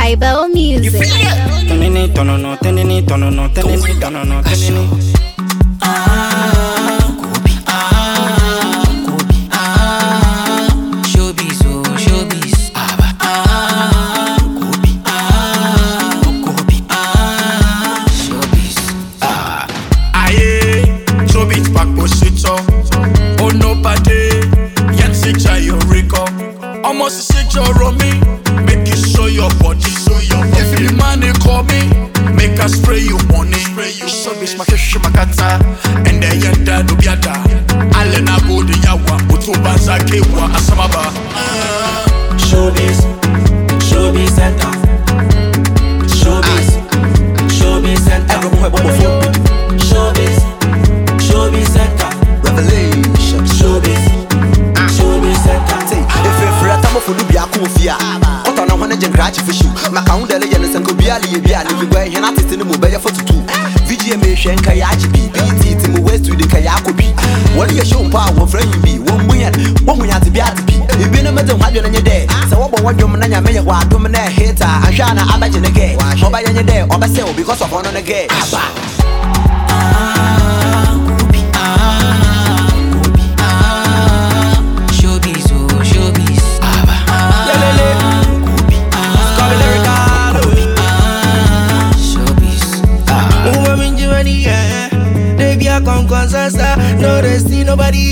Tribal music. Almost a secure on me, make you show your body, If the money call me, make us spray you money. So bitch my cash makata, and then you da do biada. Alena go de yawa, utu banza kewa asamaba. Showbiz center. Showbiz center. Everyone before. Showbiz center. Revelation. Showbiz center. For Lubia Kufia, what on a one agent cratch for you. Macau de Leganes and Kobiali, you go and artist in the mobile for two. VGMA Kayachi BT, Tim West to the Kayakobi. What are you showing power friend you be? 1 million, 1 million to be at the beat. You've been a matter of 100 on your day. So what your man may have one dominant hater, and Shana Abajin again. Or by your day, or by sale because of one on again. No, they see nobody,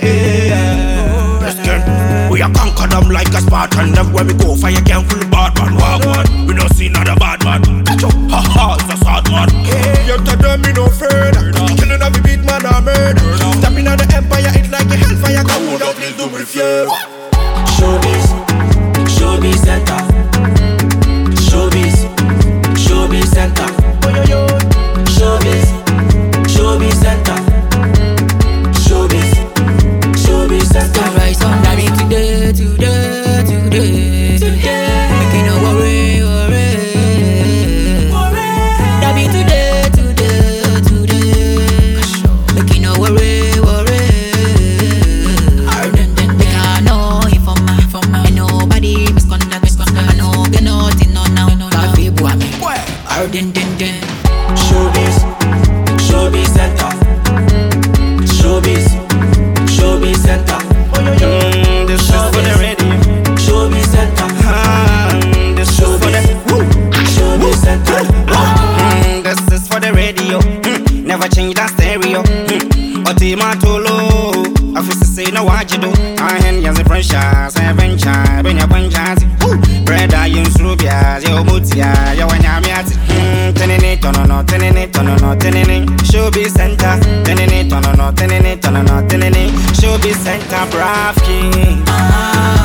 We are conquer them like a Spartan. Everywhere we go, fire can full bad man. Wagwan, we don't see another bad man. Catch up, haha, it's a sad man. You tell them me no further. Killing every beat man a murder. Stepping on the empire, it's like a hellfire. Come without need to refuse. Showbiz center. Showbiz center. Showbiz center. Showbiz center. Rise on that today. Making no worry. That be today. Making no worry. I know if I'm and nobody misconduct. I know get nothing on now. That people I mean. Showbiz center. Showbiz center. This is for the radio. Showbiz center. This is for the Showbiz center. This is for the radio. Never change that stereo. Otima Tolo. Officer say no what you do. I hand you the pressure, 7 child, when you're one chance. Bread I use Rubia, your Mutia, your Wanyamiat. Tenene. Showbiz center. Tenene. Showbiz center, Brav King.